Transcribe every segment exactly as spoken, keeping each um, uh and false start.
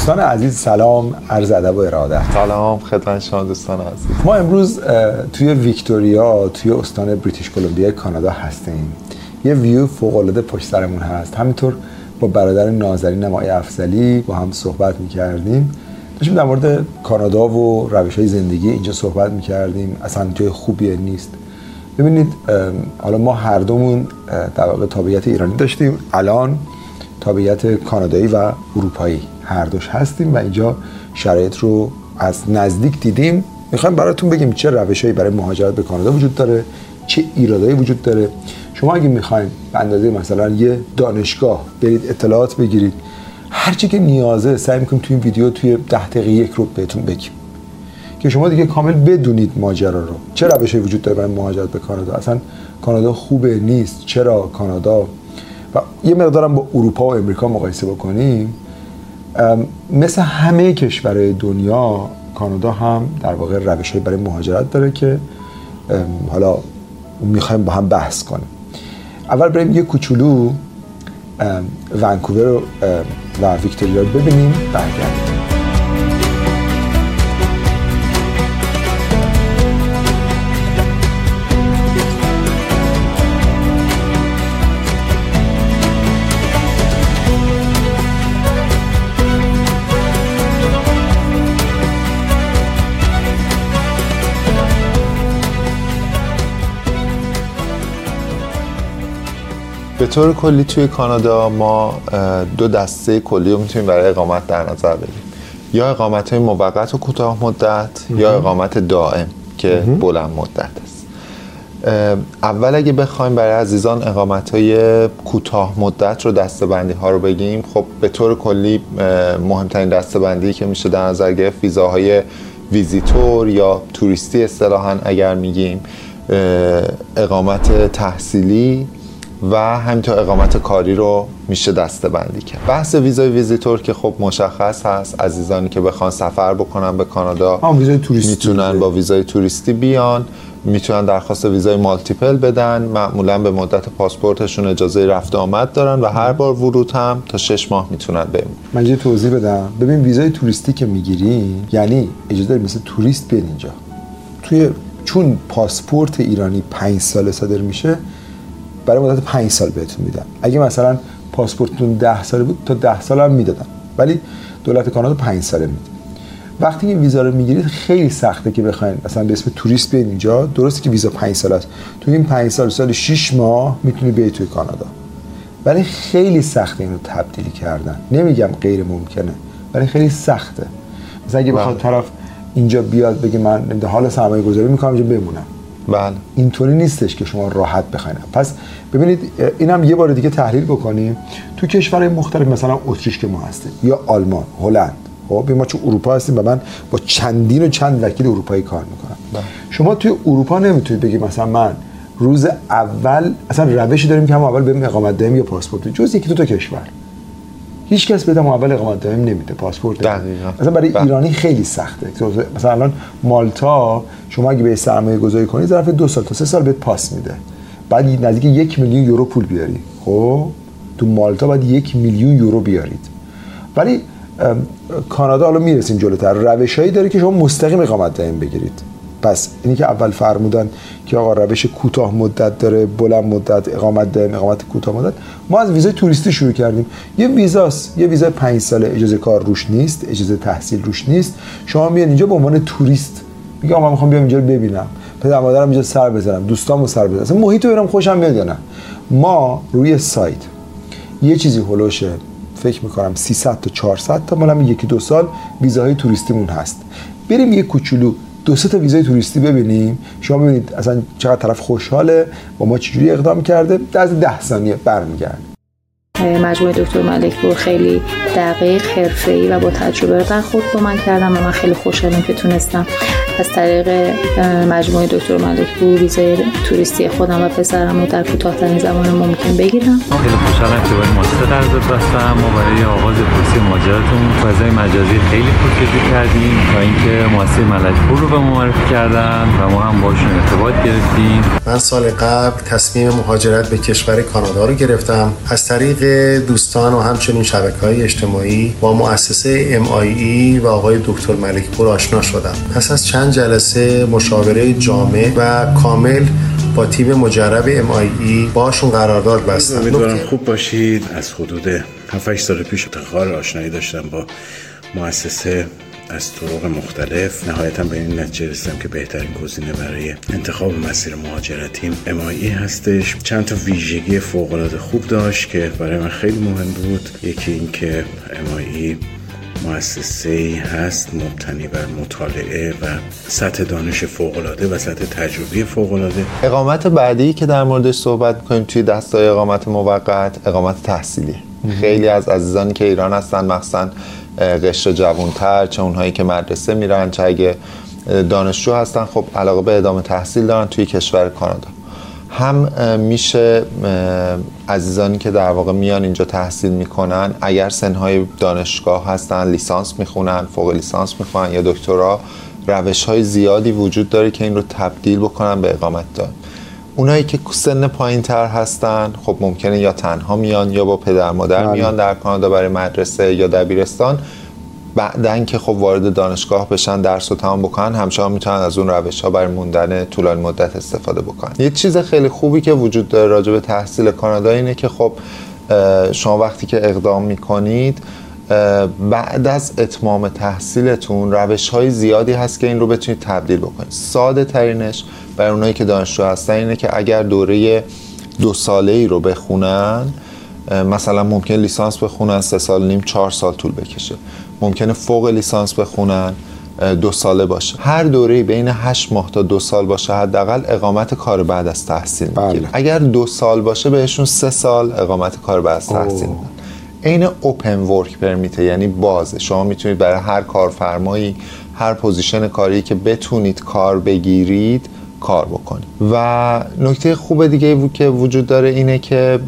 دوستان عزیز سلام، عرض ادب و ارادت. سلام خدمت شما دوستان عزیز. ما امروز توی ویکتوریا توی استان بریتیش کلمبیا کانادا هستیم. یه ویو فوق‌العاده پشت سرمون هست. همینطور با برادر نازنین آقای افضلی با هم صحبت می‌کردیم. داشتیم در مورد کانادا و روش‌های زندگی اینجا صحبت می‌کردیم. اصلا جای خوبیه نیست. ببینید حالا ما هر دومون در واقع تابعیت ایرانی داشتیم، الان تابعیت کانادایی و اروپایی هر دوش هستیم و اینجا شرایط رو از نزدیک دیدیم. میخوایم براتون بگیم چه روش‌هایی برای مهاجرت به کانادا وجود داره، چه ایرادایی وجود داره. شما اگه میخواین به اندازه مثلا یه دانشگاه برید اطلاعات بگیرید، هر چی که نیازه سعی میکنیم توی این ویدیو توی ده دقیقه یک رو بهتون بگیم که شما دیگه کامل بدونید ماجرا رو. چه روشی وجود داره برای مهاجرت به کانادا، اصلا کانادا خوبه نیست، چرا کانادا، و یه مقدارم با اروپا و امریکا مقایسه بکنیم. مثل همه کشورهای دنیا کانادا هم در واقع روشی برای مهاجرت داره که حالا میخوایم با هم بحث کنیم. اول بریم یه کوچولو ونکوور و ویکتوریا رو ببینیم، برگردیم. به طور کلی توی کانادا ما دو دسته کلی رو میتونیم برای اقامت در نظر بگیریم، یا اقامت های موقت و کوتاه مدت یا اقامت دائم که بلند مدت است. اول اگه بخوایم برای عزیزان اقامت های کوتاه مدت رو دسته‌بندی ها رو بگیم، خب به طور کلی مهمترین دسته‌بندی که میشه در نظر گرفت ویزاهای ویزیتور یا توریستی اصطلاحاً اگر میگیم، اقامت تحصیلی و همینطور اقامت کاری رو میشه دسته بندی کرد. بحث ویزای ویزیتور که خب مشخص هست، عزیزانی که بخوان سفر بکنن به کانادا میتونن با ویزای توریستی بیان، میتونن درخواست ویزای مالتیپل بدن، معمولا به مدت پاسپورتشون اجازه رفت آمد دارن و هر بار ورود هم تا شش ماه میتونن بمونن. من یه توضیح بدم. ببین ویزای توریستی که میگیری یعنی اجازه داری مثل توریست بیاد اینجا. توی چون پاسپورت ایرانی پنج ساله صادر میشه، برای مدت پنج سال بهتون میدن. اگه مثلا پاسپورتتون ده ساله بود تا ده سال هم میدادن، ولی دولت کانادا پنج ساله میده. وقتی این ویزا رو میگیرید خیلی سخته که بخواید مثلا به اسم توریست بیاین اینجا. درسته که ویزا پنج سال است، تو این پنج سال سال شش ماه میتونی بیای توی کانادا، ولی خیلی سخته اینو تبدیلی کردن. نمیگم غیر ممکنه، ولی خیلی سخته. مثلا اگه بخواد طرف اینجا بیاد بگه من حالا سرمایه گذاری میکنم اینجا بمونم، بله اینطوری نیستش که شما راحت بخواید. پس ببینید اینم یه بار دیگه تحلیل بکنیم. تو کشورهای مختلف مثلا اتریش که ما هستیم یا آلمان، هلند، خب ما چون اروپا هستیم و من با چندین و چند وکیل اروپایی کار میکنم. بله. شما توی اروپا نمیتونید بگی مثلا من روز اول اصلا روشی داریم که هم اول بریم اقامت دائم یا پاسپورت، جز یکی دو تا کشور. هیچ کس بهتون اول اقامت دائم نمیده، پاسپورت دقیقاً. مثلا برای با. ایرانی خیلی سخته. مثلا الان مالتا شما اگه به سرمایه گذاری کنید ظرف دو سال تا سه سال بهت پاس میده، بعد نزدیک یک میلیون یورو پول بیاری. خب تو مالتا باید یک میلیون یورو بیارید. ولی کانادا حالا میرسیم جلوتر، روشایی داره که شما مستقیم اقامت دائم بگیرید. پس اینی که اول فرمودن که آقا روش کوتاه مدت داره، بلند مدت، اقامت دائم، اقامت کوتاه مدت. ما از ویزای توریستی شروع کردیم. یه ویزاست، یه ویزای پنج ساله، اجازه کار روش نیست، اجازه تحصیل روش نیست. شما میاد اینجا به عنوان توریست، میگه آقا من میخوام بیام اینجا رو ببینم، پدر مادرم اینجا سر بزنم، دوستامو سر بزنم، اصلا محیط رو برام خوشم میاد یا نه. ما روی سایت یه چیزی هولوشه فکر میکنم سیصد تا چهارصد تا مال یکی دو سال ویزاهای توریستیمون هست. بریم یه کوچولو دو سه تا ویزای توریستی ببینیم، شما ببینید اصلا چقدر طرف خوشحاله با ما چجوری اقدام کرده. در از ده ثانیه برمیگرد. مجموعه دکتر ملک پور خیلی دقیق، حرفه‌ای و با تجربه برخورد با من کردم و من خیلی خوشحالم که تونستم از طریق مجموعه دکتر ملک پور ویزای توریستی خودم و پسرم رو در کوتاه‌ترین زمان ممکن بگیرم. خیلی خوشحالم که باید مؤسسه قرارداد بستم. ما برای آغاز پروسه مهاجرتمون فضای مجازی خیلی پرکشی کردیم تا اینکه مؤسسه ملک پور رو به ما معرفی کردن و ما هم باشون ارتباط گرفتیم. من سال قبل تصمیم مهاجرت به کشور کانادا رو گرفتم. از طریق دوستان و همچنین شبکه‌های اجتماعی با مؤسسه ام آی ای و آقای دکتر ملک پور آشنا شدم. پس از چند جلسه مشاوره جامع و کامل با تیم مجرب ام آی ای باشون قرارداد بستم. امیدوارم خوب باشید. از حدود هفت هشت سال پیش افتخار آشنایی داشتم با مؤسسه از طرق مختلف. نهایتاً به این نتیجه رسیدم که بهترین گزینه برای انتخاب مسیر مهاجرتیم ام آی ای هستش. چند تا ویژگی فوق‌العاده خوب داشت که برای من خیلی مهم بود. یکی این که ام آی ای مؤسسه‌ای هست مبتنی بر مطالعه و سطح دانش فوق‌العاده و سطح تجربی فوق‌العاده. اقامت بعدی که در موردش صحبت می‌کنیم توی دستای اقامت موقت، اقامت تحصیلی. خیلی از عزیزانی که ایران هستن، مخصوصاً قشر جوان‌تر، چه اونهایی که مدرسه میرن، چه اگه دانشجو هستن، خب علاقه به ادامه تحصیل دارن توی کشور کانادا. هم میشه عزیزانی که در واقع میان اینجا تحصیل میکنن، اگر سنهای دانشگاه هستن، لیسانس میخونن، فوق لیسانس میخونن یا دکترا، روش‌های زیادی وجود داره که این رو تبدیل بکنن به اقامت دائم. اونایی که سن پایین‌تر هستن، خب ممکنه یا تنها میان یا با پدر مادر بله. میان در کانادا برای مدرسه یا دبیرستان. بعدن که خب وارد دانشگاه بشن، درس رو تمام بکنن، همچنان میتونن از اون روش‌ها برای موندن طولانی مدت استفاده بکنن. یه چیز خیلی خوبی که وجود داره راجع به تحصیل کانادا اینه که خب شما وقتی که اقدام میکنید، بعد از اتمام تحصیلتون روش‌های زیادی هست که این رو بتونید تبدیل بکنید. ساده ترینش برای اونایی که دانشجو هستن اینه که اگر دوره دو ساله‌ای رو بخونن، مثلا ممکن لیسانس بخونن سه سال نیم چهار سال طول بکشه، ممکنه فوق لیسانس بخونن دو ساله باشه، هر دوره‌ای بین هشت ماه تا دو سال باشه حداقل اقامت کار بعد از تحصیل میگیرن. اگر دو سال باشه بهشون سه سال اقامت کار بعد از تحصیل میدن. این اوپن ورک پرمیت، یعنی بازه، شما میتونید برای هر کارفرمایی، هر پوزیشن کاری که بتونید کار بگیرید کار بکنید. و نکته خوب دیگه که وجود داره اینه که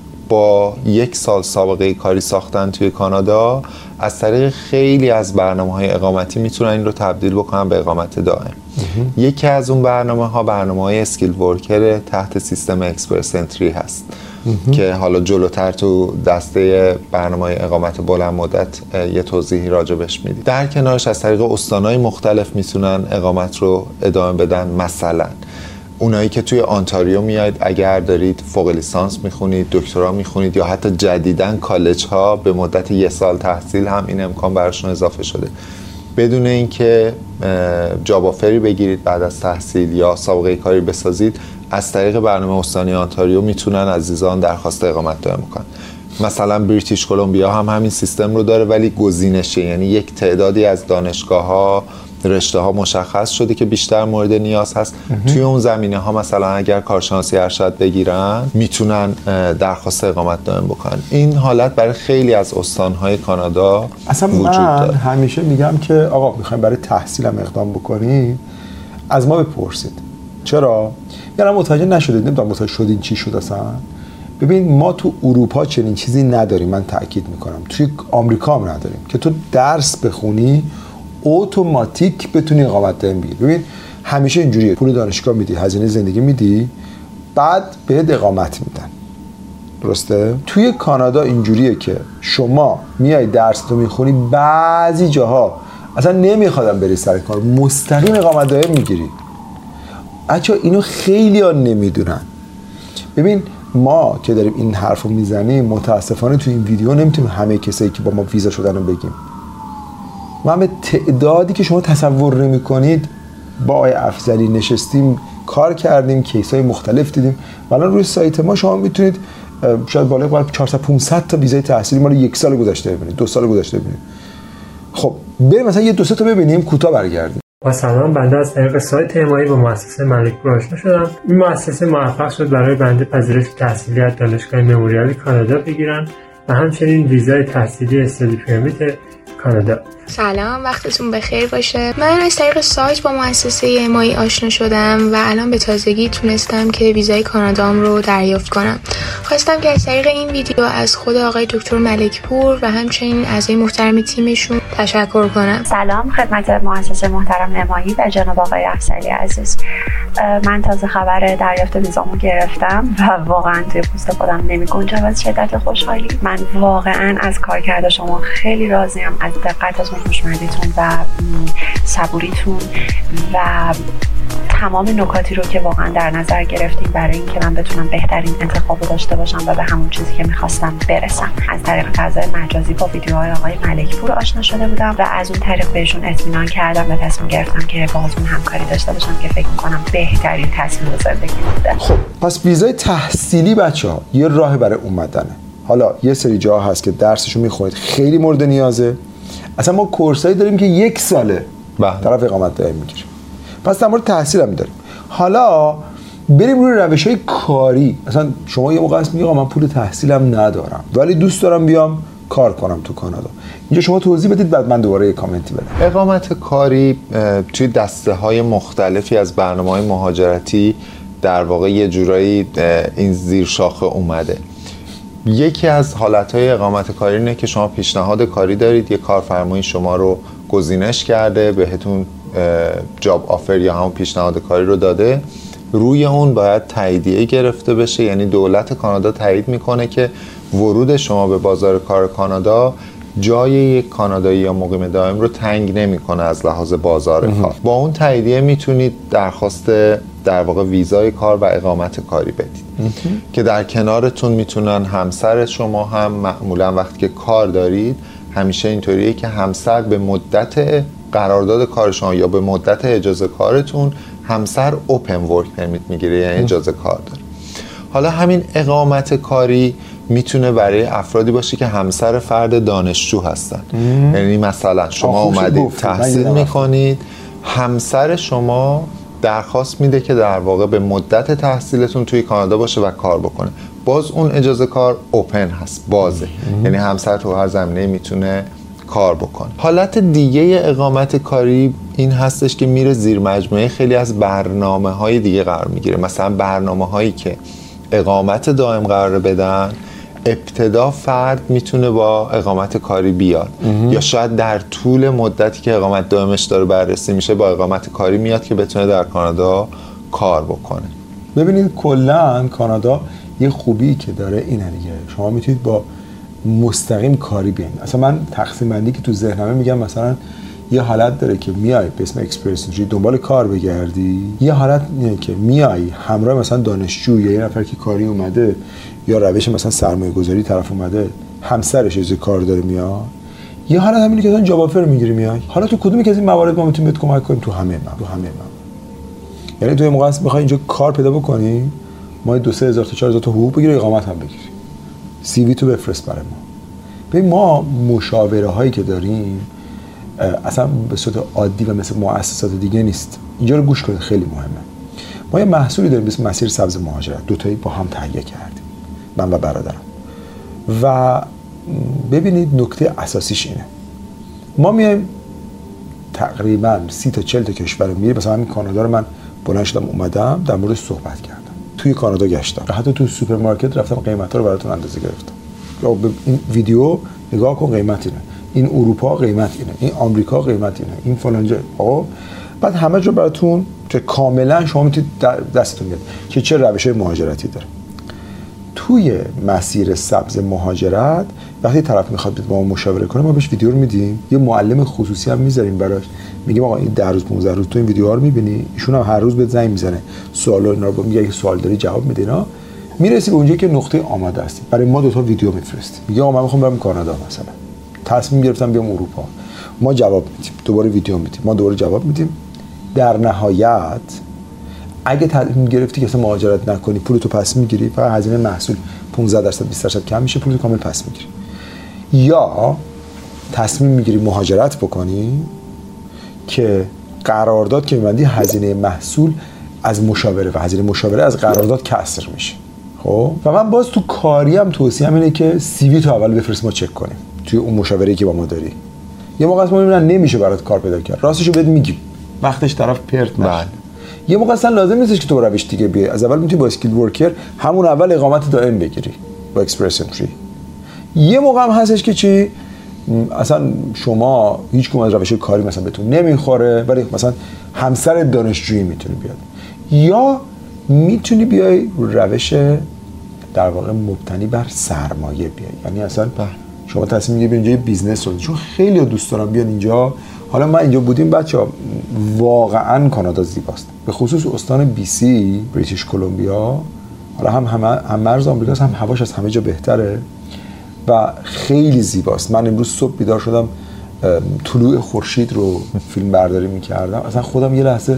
با یک سال سابقه کاری ساختن توی کانادا از طریق خیلی از برنامه‌های اقامتی میتونن این رو تبدیل بکنن به اقامت دائم. یکی از اون برنامه‌ها برنامه‌های اسکیل ورکر تحت سیستم اکسپرس انتری هست که حالا جلوتر تو دسته برنامه‌های اقامت بلند مدت یه توضیحی راجبش میدیم. در کنارش از طریق استان‌های مختلف میتونن اقامت رو ادامه بدن. مثلا اونایی که توی آنتاریو میاید، اگر دارید فوق لیسانس میخونید، دکترا میخونید یا حتی جدیداً کالج ها به مدت یک سال تحصیل هم این امکان براشون اضافه شده، بدون اینکه جاب آفری بگیرید بعد از تحصیل یا سابقه کاری بسازید، از طریق برنامه استانی آنتاریو میتونن عزیزان درخواست اقامت دائم کنن. مثلا بریتیش کلمبیا هم همین سیستم رو داره ولی گزینشه، یعنی یک تعدادی از دانشگاه ها، رشته ها مشخص شده که بیشتر مورد نیاز هست. توی اون زمینه ها مثلا اگر کارشناسی ارشد بگیرن میتونن درخواست اقامت دائم بکنن. این حالت برای خیلی از استانهای کانادا اصلا وجود من داره. همیشه میگم که آقا میخوایم برای تحصیلم اقدام بکنید، از ما بپرسید. چرا؟ یعنی متوجه نشدید، نمیدونم متوجه شدین چی شد اصلا. ببین ما تو اروپا چنین چیزی نداریم، من تاکید میکنم. توی آمریکا هم نداریم که تو درس بخونی اتوماتیک بتونی اقامت دائم بگیری. ببین همیشه اینجوریه، پول دانشگاه میدی، هزینه زندگی میدی، بعد بهت اقامت میدن. درسته؟ توی کانادا اینجوریه که شما میای درس تو میخونی، بعضی جاها اصلا نمیخوادن بری سر کار، مستقیم اقامت دائم میگیری. بچه‌ها اینو خیلی ها نمیدونن. ببین ما که داریم این حرفو میزنیم، متاسفانه تو این ویدیو نمیتونیم همه کسایی که با ما ویزا شدن رو بگیم. ما به تعدادی که شما تصور نمی کنید با آقای افضلی نشستیم، کار کردیم، کیسای مختلف دیدیم. الان روی سایت ما شما میتونید شاید بالای چهارصد پانصد تا ویزای تحصیلی مال یک سال گذشته ببینید، دو سال گذشته ببینید. خب بریم مثلا یه دو سه تا ببینیم، کوتاه برگردیم. با سلام، بنده از طریق سایت امایی با مؤسسه ملک پور آشنا شدم. این مؤسسه موفق شد برای بنده پذیرش تحصیلی از دانشگاه مموریال کانادا بگیرن و همچنین ویزای تحصیلی استادی پرمیت کانادا. سلام، وقتتون بخیر باشه. من از طریق سایت با مؤسسه ام آی ای آشنا شدم و الان به تازگی تونستم که ویزای کانادام رو دریافت کنم. خواستم که از طریق این ویدیو از خود آقای دکتر ملکپور و همچنین اعضای محترم تیمشون تشکر کنم. سلام خدمت مؤسسه محترم ام آی ای و جناب آقای افضلی عزیز. من تازه خبر دریافت ویزامو گرفتم و واقعا توی پوست خودم نمی‌گنجه از شدت خوشحالی. من واقعا از کارکرد شما خیلی راضیم، از دقتتون، خوشمزگیتون و صبوریتون و تمام نکاتی رو که واقعا در نظر گرفتیم برای اینکه من بتونم بهترین انتخاب داشته باشم و به همون چیزی که می‌خواستم برسم. از طریق فضای مجازی با ویدیوهای آقای ملکپور آشنا شده بودم و از اون طریق بهشون اطمینان کردم و تصمیم گرفتم که باهاتون همکاری داشته باشم که فکر می‌کنم بهترین تصمیم زندگی بوده. خب پس ویزای تحصیلی بچه‌ها یه راه برای اومدنه. حالا یه سری جاها هست که درسشو می‌خونید خیلی مورد نیازه. اصلا ما کورسایی داریم که یک ساله طرف اقامت دائم میگیریم. پس در مورد تحصیل هم داریم. حالا بریم روی روش‌های کاری. مثلا شما یه موقع هست میگی آقا من پول تحصیلم ندارم ولی دوست دارم بیام کار کنم تو کانادا. اینجا شما توضیح بدید بعد من دوباره یه کامنتی بدم. اقامت کاری توی دسته‌های مختلفی از برنامه‌های مهاجرتی در واقع یه جورایی این زیر شاخه اومده. یکی از حالتهای اقامت کاری اینه که شما پیشنهاد کاری دارید، یه کارفرمایی شما رو گزینش کرده، بهتون جاب آفر یا همون پیشنهاد کاری رو داده، روی اون باید تاییدیه گرفته بشه. یعنی دولت کانادا تایید میکنه که ورود شما به بازار کار کانادا جای یک کانادایی یا مقیم دائم رو تنگ نمیکنه از لحاظ بازار کار. با اون تاییدیه میتونید درخواست در واقع ویزای کار و اقامت کاری بدید که در کنارتون میتونن همسر شما هم. معمولا وقتی که کار دارید همیشه اینطوریه که همسر به مدت قرارداد کار شما یا به مدت اجازه کارتون همسر اوپن ورک پرمیت میگیره، یعنی اجازه کار داره. حالا همین اقامت کاری میتونه برای افرادی باشه که همسر فرد دانشجو هستن. یعنی مثلا شما اومدید تحصیل میکنید، همسر شما درخواست میده که در واقع به مدت تحصیلتون توی کانادا باشه و کار بکنه. باز اون اجازه کار اوپن هست، بازه. یعنی همسر تو هر زمینه میتونه کار بکنه. حالت دیگه اقامت کاری این هستش که میره زیر مجموعه خیلی از برنامه‌های دیگه قرار میگیره. مثلا برنامه‌هایی که اقامت دائم قرار بدن، ابتدا فرد میتونه با اقامت کاری بیاد یا شاید در طول مدتی که اقامت دائمش داره بررسی میشه با اقامت کاری میاد که بتونه در کانادا کار بکنه. ببینید کلا کانادا یه خوبی که داره اینه دیگه، شما میتونید با مستقیم کاری بیاین. اصلا من تقسیم بندی که تو ذهنمه میگم مثلا یه حالت داره که میای به اسم اکسپرس انتری دنبال کار بگردی، یه حالت اینه که میای همراه مثلا دانشجو یا یه نفر که کاری اومده یا روش مثلا سرمایه گذاری طرف اومده همسرش از کار داره میاد، یه حالت همینه که مثلا جاب آفر میگیری میای. حالا تو کدومی که از این موارد ما میتونیم بهت کمک کنیم؟ تو همه ما تو همه ما یعنی تو موقع میخوای اینجا کار پیدا بکنی، ما دو سه هزار تا چهار هزار تا حقوق بگیری، اقامت هم بگیری، سی وی تو بفرست برای ما. ببین ما مشاوره هایی که داریم اصلا به صورت عادی و مثل مؤسسات دیگه نیست. اینجا رو گوش کنید، خیلی مهمه. ما یه محصولی داریم به اسم مسیر سبز مهاجرت، دو تایی با هم تهیه کردیم من و برادرم. و ببینید نکته اساسیش اینه، ما میایم تقریبا سی تا چهل تا کشور رو میریم. مثلا همین کانادا رو من بلند شدم اومدم در موردش صحبت کردم، توی کانادا گشتم، حتی تو سوپرمارکت رفتم قیمتا رو براتون اندازه گرفتم. این ویدیو نگاه کن، قیمت اینه، این اروپا قیمت اینه، این آمریکا قیمت اینه، این فلان جا. آقا بعد همه جا براتون که کاملا شما میتونید دستتون بیاد که چه روش‌های مهاجرتی داره. توی مسیر سبز مهاجرت وقتی طرف میخواد با ما مشاوره کنه، ما بهش ویدیو رو میدیم، یه معلم خصوصی هم میذاریم براش، میگیم آقا این ده روز پانزده روز تو این ویدیوها رو میبینی، ایشون هم هر روز بهت زنگ میزنه، سوالا اینا رو میگه، اگه سوال داری جواب میده. اینا میرسی به اونجایی که نقطه آماده هستی. برای ما دو تا ویدیو میفرستی، میگه آقا من میخوام برم کانادا، مثلا تصمیم گرفتم بیام اروپا، ما جواب میدیم، دوباره ویدیو میدیم، ما دوباره جواب میدیم. در نهایت اگه تصمیم گرفتی که اصلا مهاجرت نکنی، پولتو پس میگیری، فقط هزینه محصول پانزده درصد بیست درصد کم میشه، پولتو کامل پس میگیری. یا تصمیم میگیری مهاجرت بکنی که قرارداد که میبندی هزینه محصول از مشاوره و هزینه مشاوره از قرارداد کسر میشه. خب و من باز تو کاری هم توصیه‌ام اینه که سی وی تو اول بفرست ما چک کنیم توی اون مشاوره‌ای که با ما داری، یه موقع اصلا میبینن نمیشه برات کار پیدا کرد، راستشو بهت میگیم وقتش طرف پرت نشه. یه موقع اصلا لازم نیستش که تو روش دیگه بیای، از اول میتونی با اسکیل ورکر همون اول اقامت دائم بگیری با اکسپرس انتری. یه موقع هم هستش که چی اصلا شما هیچ کدوم از روش کاری مثلا بهتون نمیخوره، ولی مثلا همسر دانشجویی میتونی بیاد، یا میتونی بیای روش در واقع مبتنی بر سرمایه بیای. یعنی اصلا شما تصمیم میگیری اینجا یه بیزنس رو، چون خیلی دوست دارم بیان اینجا. حالا ما اینجا بودیم بچه‌ها، واقعا کانادا زیباست، به خصوص استان بی سی، بریتیش کلمبیا. حالا هم هم هم مرز آمریکاست، هم هواش از همه جا بهتره و خیلی زیباست. من امروز صبح بیدار شدم طلوع خورشید رو فیلم برداری می‌کردم، اصلا خودم یه لحظه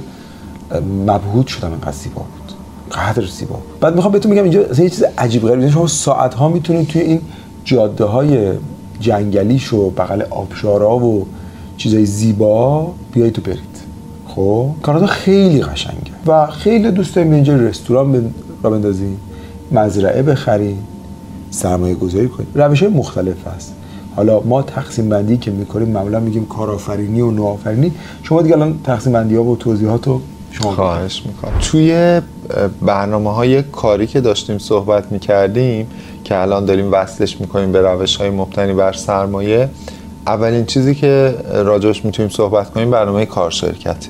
مبهوت شدم اینقدر زیبا بود، قدر زیبا. بعد میخوام بهتون میگم اینجا یه چیز عجیب غریبه، شما ساعت‌ها میتونید توی این جاده‌های جنگلیش و بغل آبشارا و چیزای زیبا بیایید تو برید. خب کانادا خیلی قشنگه و خیلی دوست داریم اینجا رستوران را بندازیم، مزرعه بخریم، سرمایه گذاری کنیم. روش‌های مختلف هست. حالا ما تقسیم بندی که میکنیم معمولا میگیم کارآفرینی و نوآفرینی. شما دیگه الان تقسیم بندی‌ها و توضیحاتو شما خواهش میکنم. توی برنامه‌های کاری که داشتیم صحبت میکردیم که الان داریم وصلش میکنیم به روش‌های مبتنی بر سرمایه، اولین چیزی که راجعش میتونیم صحبت کنیم برنامه کارشرکت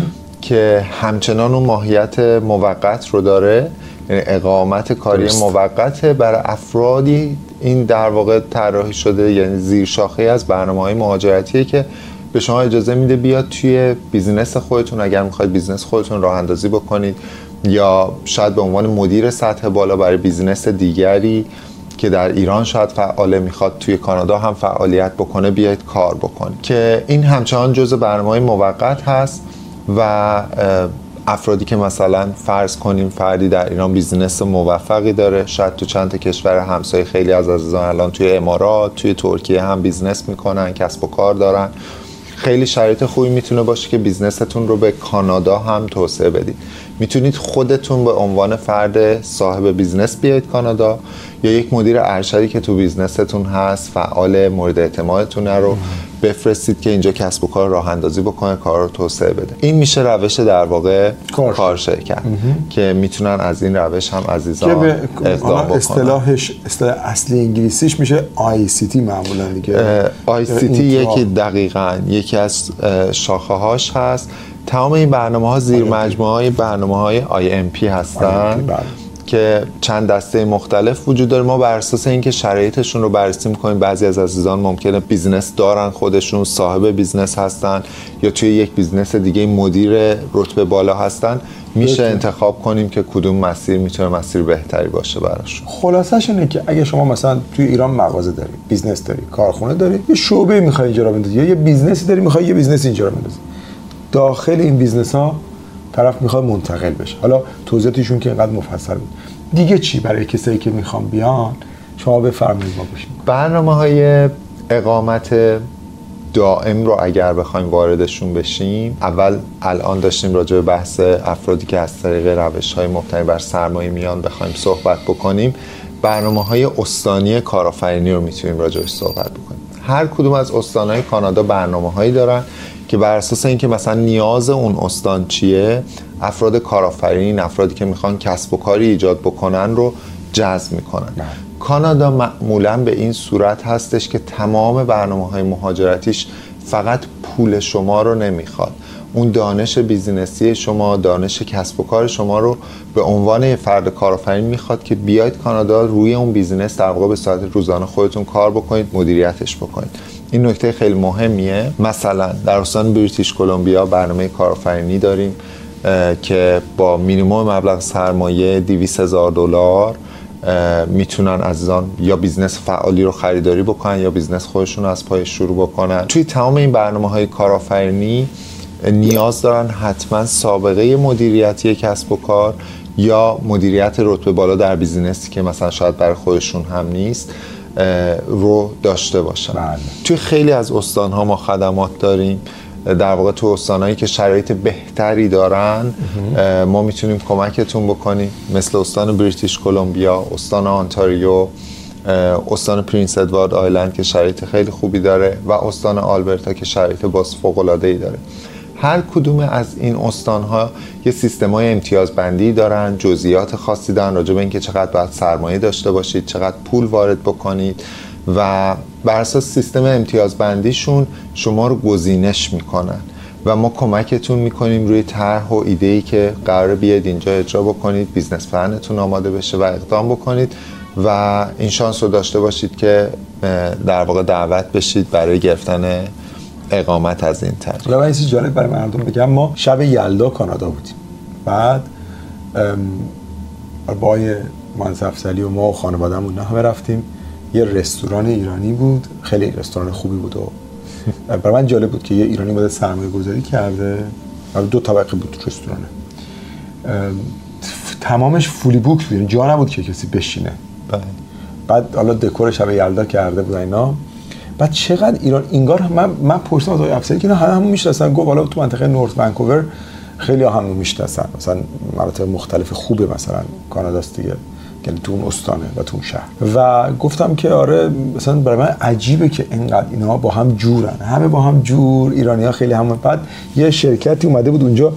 که همچنان اون ماهیت موقت رو داره، یعنی اقامت کاری درست. موقت برای افرادی این در واقع طراحی شده، یعنی زیر شاخه از برنامه‌های مهاجرتیه که به شما اجازه میده بیاد توی بیزینس خودتون، اگر میخواید بیزینس خودتون راه اندازی بکنید یا شاید به عنوان مدیر سطح بالا برای بیزینس دیگری که در ایران شاید فعاله میخواد توی کانادا هم فعالیت بکنه بیاید کار بکنید، که این همچنان جزء برنامه‌های موقت هست. و افرادی که مثلا فرض کنیم فردی در ایران بیزینس موفقی داره، شاید تو چند تا کشور همسایه، خیلی از عزیزان الان توی امارات، توی ترکیه هم بیزنس میکنن، کسب و کار دارن، خیلی شرایط خوبی میتونه باشه که بیزنستون رو به کانادا هم توسعه بدید. میتونید خودتون به عنوان فرد صاحب بیزنس بیاید کانادا، یا یک مدیر ارشدی که تو بیزنستون هست فعال مورد اعتمادتون رو بفرستید که اینجا کسب و کار راه اندازی بکنه، کار رو توسعه بده. این میشه روش در واقع کار شرکت که میتونن از این روش هم عزیزان اقدام بکنن. اصطلاحش اصطلاح اصلی انگلیسیش میشه آی سی تی معمولا دیگه. آی سی تی یکی دقیقاً یکی از شاخه هاش هست. تمام این برنامه‌ها زیر مجموعه برنامه‌های آی ام پی هستن که چند دسته مختلف وجود داره. ما بر اساس اینکه شرایطشون رو بررسی می‌کنیم، بعضی از عزیزان ممکنه بیزنس دارن، خودشون صاحب بیزنس هستن یا توی یک بیزنس دیگه مدیر رتبه بالا هستن، میشه انتخاب کنیم که کدوم مسیر میتونه مسیر بهتری باشه براشون. خلاصش اینه که اگه شما مثلا توی ایران مغازه داری، بیزنس داری، کارخونه داری، یه شعبه می‌خوای اینجا را بندازی، یا یه بیزنسی داری می‌خوای یه بیزنس اینجا را بندازی، داخل این بیزنس‌ها طرف میخواد منتقل بشه. حالا توضیحاتشون که اینقدر مفصل بود. دیگه چی برای کسایی که میخوان بیان شما بفرمایید ما باشیم. برنامه‌های اقامت دائم رو اگر بخوایم واردشون بشیم، اول الان داشتیم راجع به بحث افرادی که از طریق روش‌های مبتنی بر سرمایه میان بخوایم صحبت بکنیم، برنامه‌های استانی کارآفرینی رو میتونیم راجعش صحبت بکنیم. هر کدوم از استان‌های کانادا برنامه‌هایی دارن که بر اساس اینکه مثلا نیاز اون استان چیه، افراد کارآفرین، افرادی که میخوان کسب و کاری ایجاد بکنن رو جذب میکنن. نه. کانادا معمولا به این صورت هستش که تمام برنامه‌های مهاجرتیش فقط پول شما رو نمیخواد، اون دانش بیزینسی شما، دانش کسب و کار شما رو به عنوان فرد کارآفرین میخواد که بیاید کانادا روی اون بیزینس در واقع به صورت روزانه خودتون کار بکنید، مدیریتش بکنید. این نکته خیلی مهمیه. مثلا در استان بریتیش کلمبیا برنامه کارآفرینی داریم که با مینیمم مبلغ سرمایه دویست هزار دلار میتونن عزیزان یا بیزنس فعالی رو خریداری بکنن یا بیزنس خودشون رو از پای شروع بکنن. توی تمام این برنامه‌های کارآفرینی نیاز دارن حتما سابقه مدیریتی کسب و کار یا مدیریت رتبه بالا در بیزینسی که مثلا شاید برای خودشون هم نیست رو داشته باشن. بله. توی خیلی از استان‌ها ما خدمات داریم، در واقع تو استان‌هایی که شرایط بهتری دارن ما میتونیم کمکتون بکنیم، مثل استان بریتیش کلمبیا، استان آنتاریو، استان پرینس ادوارد آیلند که شرایط خیلی خوبی داره و استان آلبرتا که شرایط باز فوق‌العاده‌ای داره. هر کدوم از این استان‌ها یه سیستم‌های امتیازبندی دارن، جزئیات خاصی دارن راجع به اینکه چقدر باید سرمایه داشته باشید، چقدر پول وارد بکنید و بر اساس سیستم امتیازبندیشون شما رو گزینش میکنن و ما کمکتون میکنیم روی طرح و ایده‌ای که قراره بیاد اینجا اجرا بکنید، بیزنس پلنتون آماده بشه و اقدام بکنید و این شانس رو داشته باشید که در واقع دعوت بشید برای گرفتن اقامت از این طرح. حالا من این چیز جالب برای مردم بگم، ما شب یلدا کانادا بودیم، بعد با آقای مهندس افضلی و ما و خانواده‌مون نه همه رفتیم یه رستوران ایرانی بود، خیلی رستوران خوبی بود و برای من جالب بود که یه ایرانی اومده سرمایه گذاری کرده و دو طبقه بود رستورانه، تمامش فولی بوک بود، جا نبود که کسی بشینه. بله. بعد حالا دکور شب یلدا کرده بود اینا. بعد چقدر ایران اینگار من من پرسیدم از آقای افسری که نه همه همون میشناسن، گفت حالا تو منطقه نورت ونکوور خیلی ها همون میشناسن، مثلا مناطق مختلف خوبه مثلا کاناداست دیگه، یعنی تو اون استانه و تو اون شهر. و گفتم که آره مثلا برای من عجیبه که اینقدر اینا با هم جورن، همه با هم جور، ایرانی‌ها خیلی هم. بعد یه شرکتی اومده بود اونجا،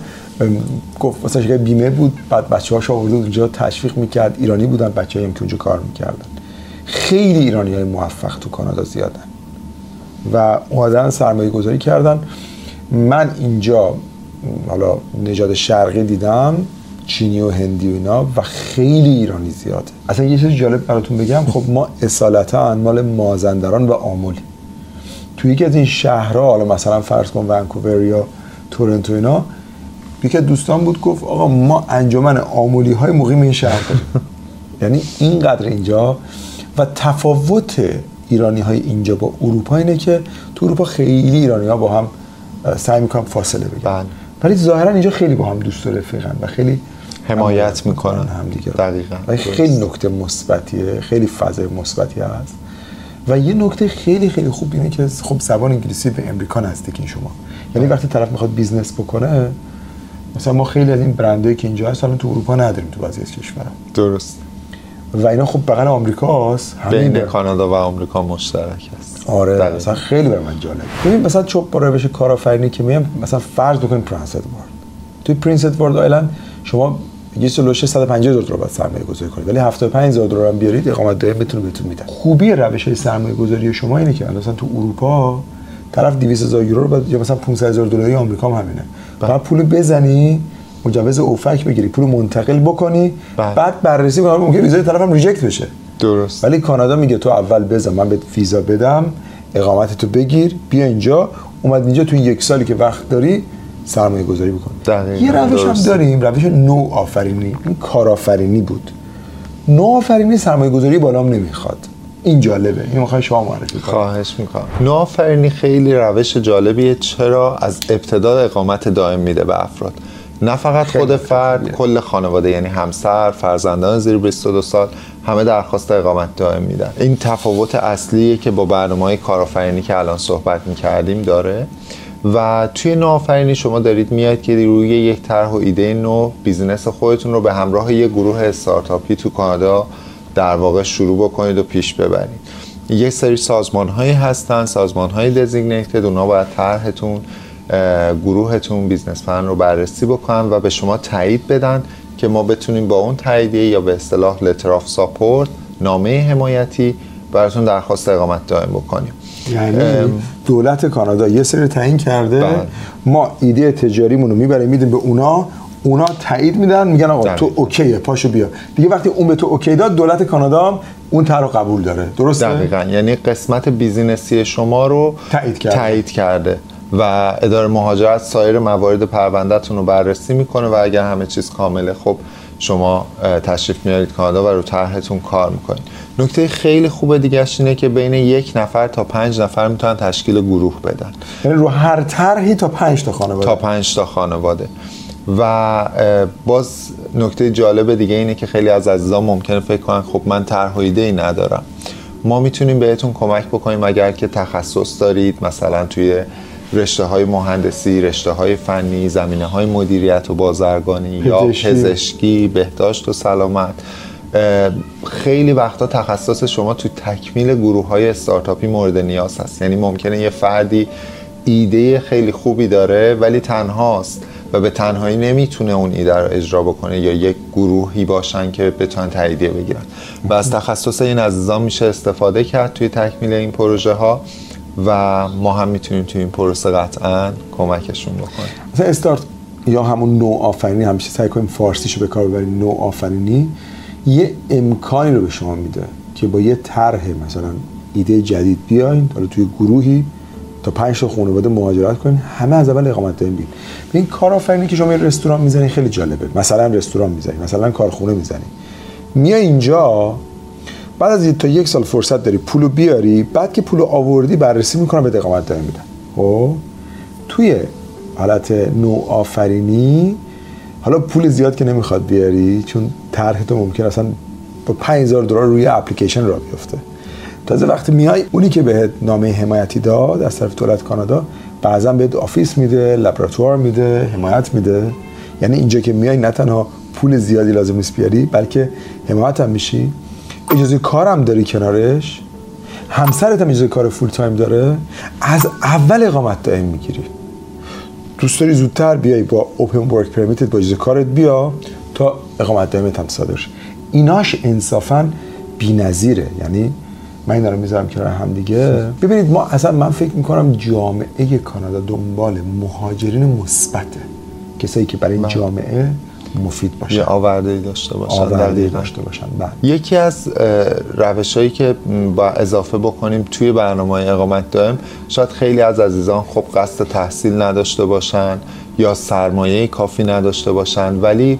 گفت مثلا شرکت بیمه بود، بعد بچه‌هاش آورده اونجا تشویق می‌کرد، ایرانی بودن بچه‌ای هم که اونجا کار می‌کردن. خیلی ایرانی‌های موفق تو کانادا زیادن و اومدن سرمایه گذاری کردن. من اینجا حالا نژاد شرقی دیدم، چینی و هندی و اینا، و خیلی ایرانی زیاده. اصلا یه چیز جالب براتون بگم، خب ما اصالتا مال مازندران و آمولی، توی یکی از این شهرها، حالا مثلا فرض کن ونکوور یا تورنتو اینا، یکی از دوستان بود گفت آقا ما انجمن آمولی های مقیم این شهر داریم. یعنی اینقدر اینجا. و تفاوت ایرانی های اینجا با اروپا اینه که تو اروپا خیلی ایرانی ها با هم سعی میکنن فاصله بگیرن، ولی ظاهرا اینجا خیلی با هم دوست و رفیقن و خیلی حمایت میکنن هم دیگه. دقیقاً. و خیلی نکته مثبتیه، خیلی فضای مثبتی هست. و یه نکته خیلی خیلی خوب اینه که خب زبان انگلیسی به امریکا نزدیکین شما، یعنی وقتی طرف میخواد بیزنس بکنه، مثلا ما خیلی از این برندایی که اینجا هست الان تو اروپا نداریم تو بعضی از کشورها. درست. و اینا خب بغل آمریکاست، بین کانادا و آمریکا مشترک است. آره مثلا خیلی برای من جالب. ببین مثلا چوب با روش کارآفرینی که میگم، مثلا فرض بکنید پرنس ادوارد، توی پرنس ادوارد آیلند شما یه سلوش صد و پنجاه هزار دلار باید سرمایه گذاری کنید، ولی هفتاد و پنج هزار دلار هم بیارید اقامت دائم بهتون بهتون میدن. خوبی روش‌های سرمایه گذاری شما اینه که مثلا تو اروپا طرف دویست هزار یورو رو بعد یا مثلا پانصد هزار دلاری آمریکا هم همینه، بعد پول بزنی، مجوز اوفک بگیری، پول منتقل بکنی، بله. بعد بررسی کنی، ممکنه ویزای طرفم ریجکت بشه. درست. ولی کانادا میگه تو اول بزن، من بهت ویزا بدم، اقامتتو بگیر، بیا اینجا، اومد اینجا تو این یک سالی که وقت داری سرمایه گذاری بکن. یه روش هم داریم، روش نو آفرینی، این کارآفرینی بود. نو آفرینی سرمایه گذاری بالام نمیخواد. این جالبه، این میخوای شما معرفی کنی. خواهش میکنم. نو آفرینی خیلی روش جالبیه، چرا از ابتدا اقامت دائم میده به افراد، نه فقط خود فرد، کل خانواده، یعنی همسر، فرزندان زیر بیست و دو سال همه درخواست اقامت دائم میدن. این تفاوت اصلیه که با برنامه‌های کارآفرینی که الان صحبت میکردیم داره. و توی نوآفرینی شما دارید میاد که روی یک طرح و ایده نو بیزینس خودتون رو به همراه یک گروه استارتاپی تو کانادا در واقع شروع بکنید و پیش ببرید. یک سری سازمان‌هایی هستن، سازمان‌های دزیگنیتد، اونا باید طرحتون، گروهتون، بیزنس پلن رو بررسی بکنن و به شما تایید بدن که ما بتونیم با اون تاییدیه یا به اصطلاح لتر آف ساپورت، نامه حمایتی، براتون درخواست اقامت دائم بکنیم. یعنی دولت کانادا یه سری تعیین کرده، بله. ما ایده تجاریمون رو میبریم میدیم به اونا، اونا تایید میدن، میگن آقا تو اوکیه پاشو بیا دیگه. وقتی اون به تو اوکی داد، دولت کانادا اون طرح رو قبول داره. درسته؟ دقیقاً. یعنی قسمت بیزینسی شما رو تایید کرده. تایید کرده و اداره مهاجرت سایر موارد پروندهتون رو بررسی میکنه و اگر همه چیز کامله، خب شما تشریف میارید کانادا و رو طرحتون کار میکنید. نکته خیلی خوبه دیگه‌اش اینه که بین یک نفر تا پنج نفر میتونن تشکیل گروه بدن، یعنی رو هر طرحی تا پنج تا خانواده تا پنج تا خانواده. و باز نکته جالب دیگه اینه که خیلی از عزیزان ممکنه فکر کنن خب من طرح و ایده‌ای ندارم. ما میتونیم بهتون کمک بکنیم اگر که تخصص دارید، مثلا توی رشته‌های مهندسی، رشته‌های فنی، زمینه‌های مدیریت و بازرگانی، یا پزشکی، بهداشت و سلامت، خیلی وقتا تخصص شما تو تکمیل گروه‌های استارتاپی مورد نیاز هست. یعنی ممکنه یه فردی ایده خیلی خوبی داره ولی تنهاست و به تنهایی نمیتونه اون ایده رو اجرا بکنه یا یک گروهی باشن که بتونن تاییدیه بگیرن و از تخصص این عزیزان میشه استفاده کرد توی تکمیل این پروژه ها و ما هم میتونیم توی این پروسه قطعا کمکشون بکنیم. مثلا استارت یا همون نوآفرینی، همیشه سعی کنیم فارسیشو به کار ببریم، نوآفرینی یه امکانی رو به شما میده که با یه طرح مثلا ایده جدید بیاین حالا توی گروهی تا پنج تا خانواده مهاجرت کنین، همه از اول اقامت دائم بیان. این کارآفرینی که شما یه رستوران میزنین خیلی جالبه، مثلا رستوران میزنین، مثلا کارخونه میزنین، میای اینجا بعد از تا یک سال فرصت داری پولو بیاری، بعد که پولو آوردی بررسی میکنن به اقامت دائم میدن. خب توی حالت نوآفرینی حالا پول زیاد که نمیخواد بیاری چون طرح تو ممکن اصلا با پنج هزار دلار روی اپلیکیشن را بیفته. تازه وقتی میای اونی که بهت نامه حمایتی داد از طرف دولت کانادا بعضا بهت آفیس میده، لابراتوار میده، حمایت میده. یعنی اینجا که میای نه تنها پول زیادی لازم نیست بیاری بلکه حمایت هم میشی، اجازه کارم داری کنارش، همسرت هم اجازه کار فول تایم داره، از اول اقامت دائم میگیری. دوست داری زودتر بیای با اوپن ورک پرمیت با اجازه کارت بیا تا اقامت دائمت هم صادر شه. ایناش انصافاً بی‌نظیره. یعنی من اینا رو میذارم کنار هم دیگه. ببینید ما اصلا من فکر میکنم جامعه کانادا دنبال مهاجرین مثبته، کسایی که برای این جامعه مفید باشن، یا آورده‌ای داشته باشن، آورده‌ای داشته باشن. بله. یکی از روش‌هایی که با اضافه بکنیم توی برنامه‌های اقامت دائم، شاید خیلی از عزیزان خب قصد تحصیل نداشته باشن یا سرمایه کافی نداشته باشن ولی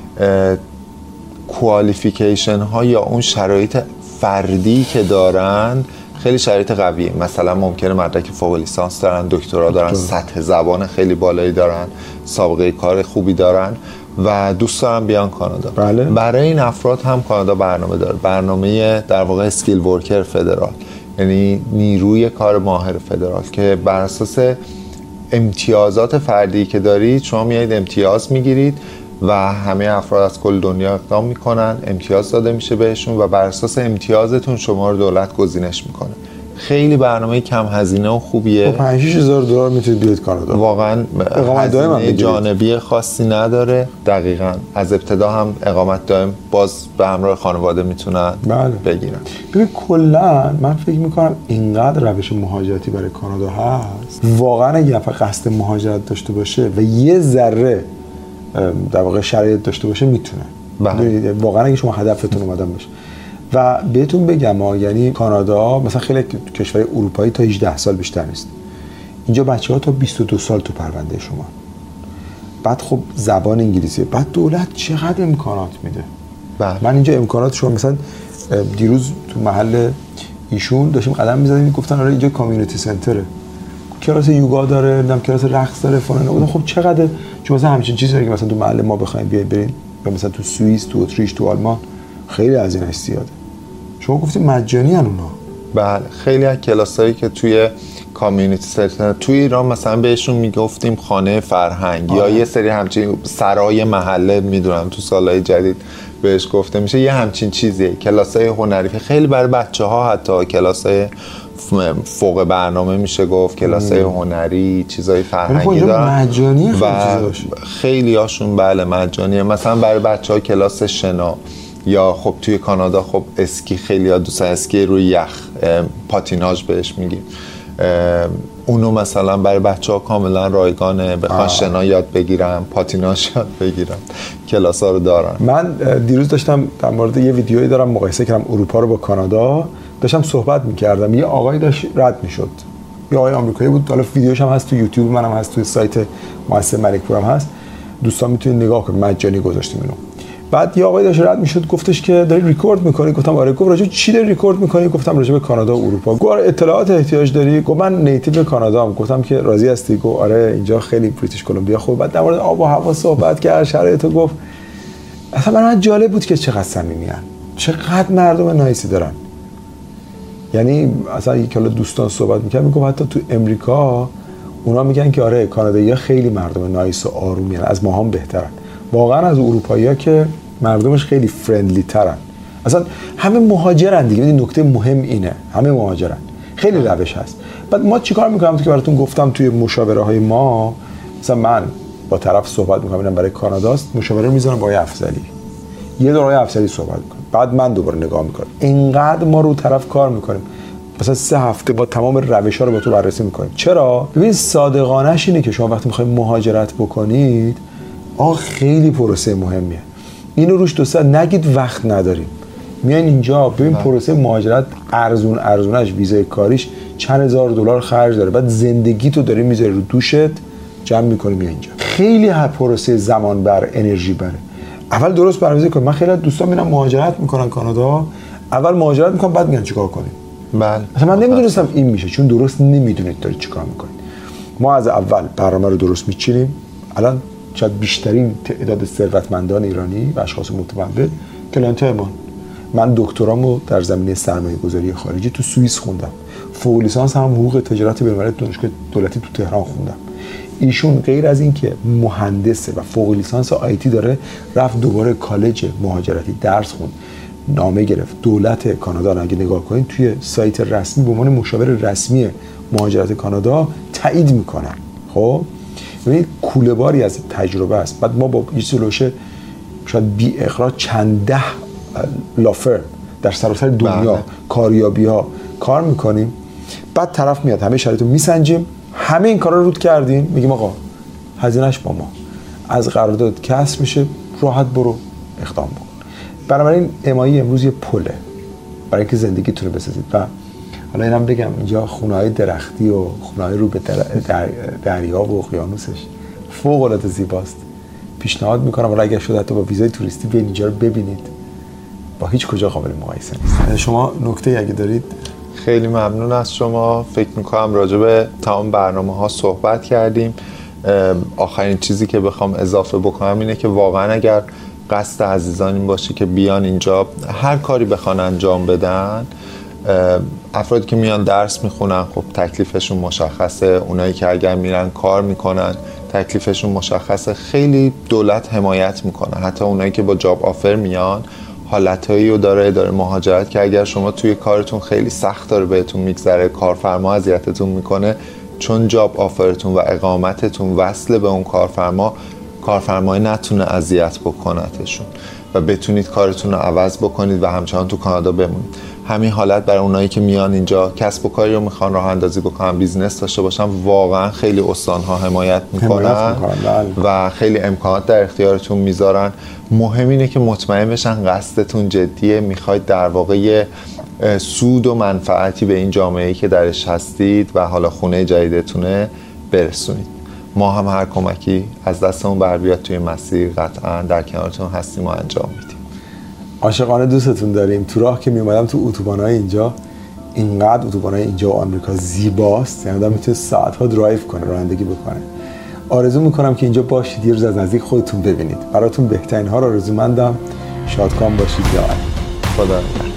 کوالیفیکیشن ها یا اون شرایط فردی که دارن خیلی شرایط قویه. مثلا ممکنه مدرک فوق لیسانس دارن، دکترا دارن، سطح زبان خیلی بالایی دارن، سابقه کار خوبی دارن و دوست دارن بیان کانادا. بله. برای این افراد هم کانادا برنامه داره، برنامه در واقع اسکیل ورکر فدرال، یعنی نیروی کار ماهر فدرال که بر اساس امتیازات فردی که دارید شما میایید امتیاز میگیرید و همه افراد از کل دنیا اقدام میکنن، امتیاز داده میشه بهشون و بر اساس امتیازتون شما رو دولت گزینش میکنه. خیلی برنامه کم هزینه و خوبیه. با پنج شش هزار دلار میتونید بیاید کانادا. واقعا اقامت دائم هم جانبی خاصی نداره. دقیقاً از ابتدا هم اقامت دائم باز به همراه خانواده میتونن بله. بگیرن. ببین کلا من فکر میکنم اینقدر روش مهاجرتی برای کانادا هست، واقعا اگه نفر قصد مهاجرت داشته باشه و یه ذره در واقع شرایط داشته باشه میتونه. بله. واقعا اگه شما هدفتون اومدن باشه. و بهتون بگم ها، یعنی کانادا مثلا خیلی کشور اروپایی تا هجده سال بیشتر نیست. اینجا بچه‌ها تا بیست و دو سال تو پرونده شما. بعد خب زبان انگلیسی، بعد دولت چقدر امکانات میده. بله. من اینجا امکانات شما مثلا دیروز تو محل ایشون داشتیم قدم می‌زدیم گفتن آره اینجا کامیونیتی سنتره. کلاس یوگا داره، نمیدونم کلاس رقص داره فلان. گفتم خب چقدر شما مثلا همین چیزی داره که مثلا تو محل ما بخواید بیاید برین یا مثلا تو سوئیس، تو اتریش، تو آلمان خیلی هزینه‌اش زیاده. شما گفتید مجانی ان اونا. بله خیلی از کلاسایی که توی کامیونیتی سنتر توی ایران مثلا بهشون میگفتیم خانه فرهنگ آه. یا یه سری همچین سرای محله میدونم تو سالهای جدید بهش گفته میشه، یه همچین چیزیه. کلاسای هنری خیلی برای بچه‌ها، حتی کلاسای فوق برنامه میشه گفت، کلاسای هنری، چیزای فرهنگی دارن مجانی و خیلی هاشون بله مجانیه. مثلا برای بچه‌ها کلاس شنا یا خب توی کانادا خب اسکی، خیلی ها دوستان اسکی روی یخ، پاتیناژ بهش میگیم، اونو مثلا برای بچه‌ها کاملا رایگانه، بخوان شنا یاد بگیرن، پاتیناژ یاد بگیرن، کلاس‌ها رو دارن. من دیروز داشتم در مورد یه ویدیویی دارم مقایسه کردم اروپا رو با کانادا، داشتم صحبت می‌کردم. یه آقایی داشت رد می‌شد، یه آقای آمریکایی بود، حالا ویدیوش هم هست تو یوتیوب منم هست، تو سایت مؤسسه ملک پور هم هست، دوستان میتونید نگاه کنید، مجانی گذاشتیم اینو. بعد یه آقای داشت رد میشد گفتش که داری ریکورد میکنی؟ گفتم آره. گفت راجع چی داری ریکورد میکنی؟ گفتم راجع به کانادا و اروپا. گفت اطلاعات احتیاج داری؟ گفت من نیتیو کانادا ام. گفتم که راضی هستی؟ گفت آره اینجا خیلی بریتیش کلمبیا خوبه. بعد در مورد آب و هوا صحبت کرد، شرایطو گفت. اصلا برام جالب بود که چقدر صمیمیان، چقدر مردم نایسی دارن. یعنی اصلا یک کلا دوستان صحبت میکنم میگم حتی تو امریکا اونا میگن که آره کانادایی‌ها خیلی مردم نایس و آرومی هستن، از ما هم بهترن. واقعا از اروپایی‌ها که مردمش خیلی فرندلی ترن. اصلا همه مهاجرن دیگه. این نکته مهم اینه، همه مهاجرن، خیلی روش هست. بعد ما چیکار میکنم که براتون گفتم توی مشاوره های ما، مثلا من با طرف صحبت میکنم، اینم برای کاناداست، مشاوره میذارم با آقای افضلی، یه دور آقای افضلی صحبت میکنم، بعد من دوباره نگاه میکنم. اینقدر ما رو طرف کار میکنیم، مثلا سه هفته با تمام روش‌ها رو با تو بررسی میکنیم. چرا؟ ببین صادقانه‌اش اینه که شما وقتی میخواید مهاجرت بکنید، آ خیلی پروسه مهمیه. اینو روش دو ساعت نگید وقت نداریم. میان اینجا ببین پروسه مهاجرت ارزون ارزونش ویزای کاریش چند هزار دلار خرج داره، بعد زندگی تو داری میذاری رو دوشت جمع میکنی میای اینجا. خیلی ها پروسه زمان بر، انرژی بره. اول درست برنامه‌ریزی کن. من خیلی از دوستان میرن مهاجرت میکنن کانادا، اول مهاجرت میکنن بعد میگن چیکار کنیم. بله. مثلا من نمیدونستم این میشه، چون درست نمیدونید دارید چیکار میکنید. ما از اول برنامه رو درست میچینیم. الان شاید بیشترین تعداد ثروتمندان ایرانی و اشخاص متمول کلاینت‌های ما. من دکترامو در زمینه سرمایه‌گذاری خارجی تو سوئیس خوندم. فوق لیسانس هم حقوق تجارت بین‌المللی دانشگاه دولتی تو تهران خوندم. ایشون غیر از این که مهندسه و فوق لیسانس آیتی داره، رفت دوباره کالج مهاجرتی درس خوند، نامه گرفت. دولت کانادا اگه نگاه کنید توی سایت رسمی به عنوان مشاور رسمی مهاجرت کانادا تایید میکنن. خب ببینید کوله باری از تجربه است. بعد ما با ایسولوشه شاید بی اخراج چند ده لافر در سراسر دنیا بله. کاریابی ها کار میکنیم. بعد طرف میاد همه شرایطو میسنجیم، همه این کارا رو رود کردیم، میگیم آقا هزینه‌اش با ما، از قرارداد کسر میشه، راحت برو اقدام بکن. بنابراین امایی امروز یه پله برای اینکه زندگیتون رو بسازید. و حالا اینم بگم اینجا خونه‌های درختی و خونه‌های رو به در... دریا و اقیانوسش فوق العاده زیباست. پیشنهاد میکنم حالا اگه شده حتی با ویزای توریستی بیاین اینجا رو ببینید، با هیچ کجا قابل مقایسه نیست. شما نکته اگه دارید؟ خیلی ممنون از شما. فکر میکنم راجع به تمام برنامه ها صحبت کردیم. آخرین چیزی که بخوام اضافه بکنم اینه که واقعا اگر قصد عزیزان این باشه که بیان اینجا هر کاری بخوان انجام بدن، افرادی که میان درس میخونن خب تکلیفشون مشخصه، اونایی که اگر میرن کار میکنن تکلیفشون مشخصه، خیلی دولت حمایت میکنه. حتی اونایی که با جاب آفر میان حالتایی رو داره اداره مهاجرت که اگر شما توی کارتون خیلی سخت داره بهتون میگذره، کارفرما اذیتتون میکنه، چون جاب آفرتون و اقامتتون وصله به اون کارفرما، کارفرمای نتونه اذیت بکنتشون و بتونید کارتون رو عوض بکنید و همچنان تو کانادا بمونید. همین حالت برای اونایی که میان اینجا کسب و کاری رو میخوان راه اندازی بکنن، بیزنس داشته باشن، واقعا خیلی استانها حمایت میکنن و خیلی امکانات در اختیارتون میذارن. مهم اینه که مطمئن بشن قصدتون جدیه، میخواید در واقع سود و منفعتی به این جامعه‌ای که درش هستید و حالا خونه جدیدتونه برسونید. ما هم هر کمکی از دستمون بر بیاد توی مسیر قطعا در کنارتون هستیم و انجام میدیم. عاشقانه دوستتون داریم. تو راه که میومدم تو اتوبان‌های اینجا، اینقدر اتوبان‌های اینجا و آمریکا زیباست، یعنی آدم میتونه ساعت‌ها درایو کنه، رانندگی بکنه. آرزو میکنم که اینجا باشید، یه روز از نزدیک خودتون ببینید. براتون بهترین ها رو آرزومندم. شادکام باشید. یا خدا